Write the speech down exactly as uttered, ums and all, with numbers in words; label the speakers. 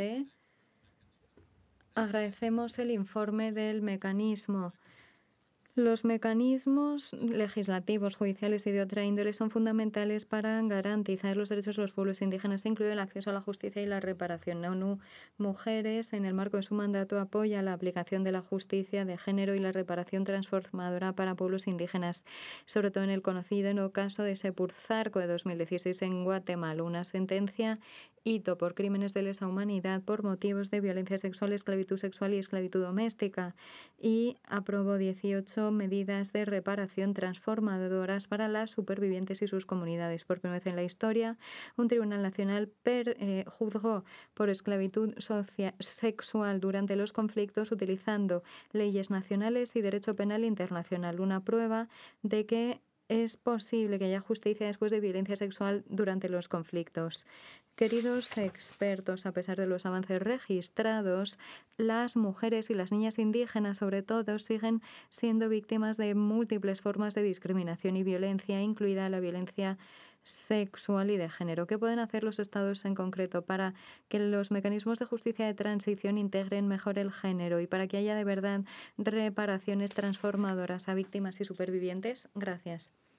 Speaker 1: debate. Agradecemos el informe del mecanismo. Los mecanismos legislativos, judiciales y de otra índole son fundamentales para garantizar los derechos de los pueblos indígenas, incluido el acceso a la justicia y la reparación. La ONU Mujeres, en el marco de su mandato, apoya la aplicación de la justicia de género y la reparación transformadora para pueblos indígenas, sobre todo en el conocido caso de Sepurzarco de dos mil dieciséis en Guatemala, una sentencia hito por crímenes de lesa humanidad por motivos de violencia sexual, esclavitud sexual y esclavitud doméstica, y aprobó dieciocho medidas de reparación transformadoras para las supervivientes y sus comunidades. Por primera vez en la historia, un tribunal nacional per, eh, juzgó por esclavitud social, sexual durante los conflictos utilizando leyes nacionales y derecho penal internacional, una prueba de que es posible que haya justicia después de violencia sexual durante los conflictos. Queridos expertos, a pesar de los avances registrados, las mujeres y las niñas indígenas, sobre todo, siguen siendo víctimas de múltiples formas de discriminación y violencia, incluida la violencia sexual y de género. ¿Qué pueden hacer los estados en concreto para que los mecanismos de justicia de transición integren mejor el género y para que haya de verdad reparaciones transformadoras a víctimas y supervivientes? Gracias.